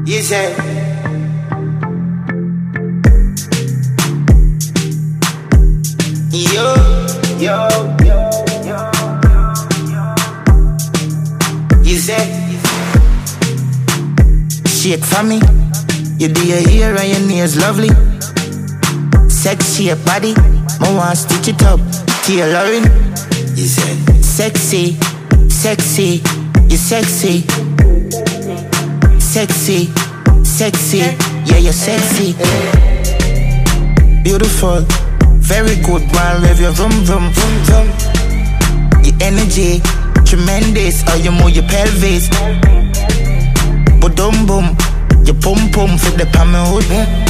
You say, yo, yo, yo, yo, you say, shake for me. You do your hair and your nails lovely. Sexy your body, I want to stitch it up. Tailoring, you say, sexy, sexy, you sexy. Sexy, sexy, yeah, you're sexy. Beautiful, very good, one rev your vroom, vroom, vroom, vroom. Your energy, tremendous, how you move your pelvis. Boom, boom, your pum pum for the palmy hood.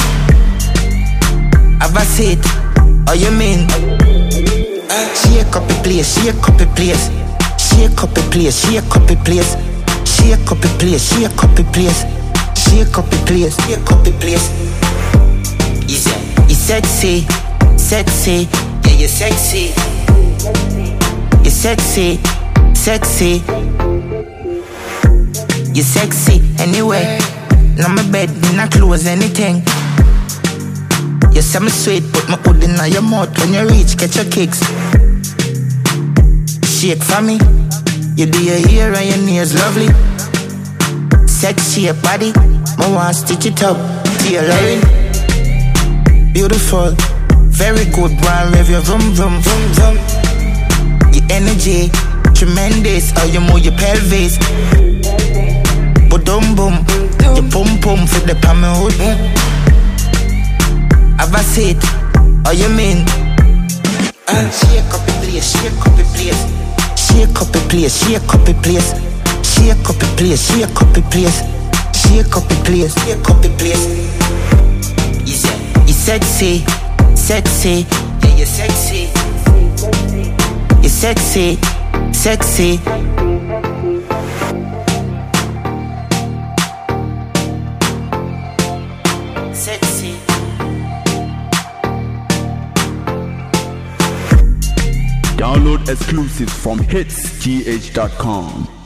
Have I said, how you mean? Shake up the place, shake up the place. Shake up the place, shake up the place. Shake up the place, shake up the place. Shake up the place, shake up the place. You sexy, sexy, yeah, you're sexy. You're sexy, sexy. You're sexy anyway. Now my bed, not close anything. You say me sweet, put my hood in your mouth. When you reach, get your kicks. Shake for me. You do your hair and your nails lovely. Sexy your body, I want to stitch it up. Tailoring, beautiful, very good, one rev your vroom, vroom, vroom, vroom. Your energy, tremendous, how you move your pelvis. Boom, boom, your pum pum for the palmy hood. Have I said, how you mean? Shake up the place, shake up the place. Shake up the place, shake up the place. Shake up the place, shake up the place. Shake up the place, shake up the place. You sexy, sexy, yeah, you're sexy. You're sexy, sexy. Sexy. Download exclusives from hitsgh.com.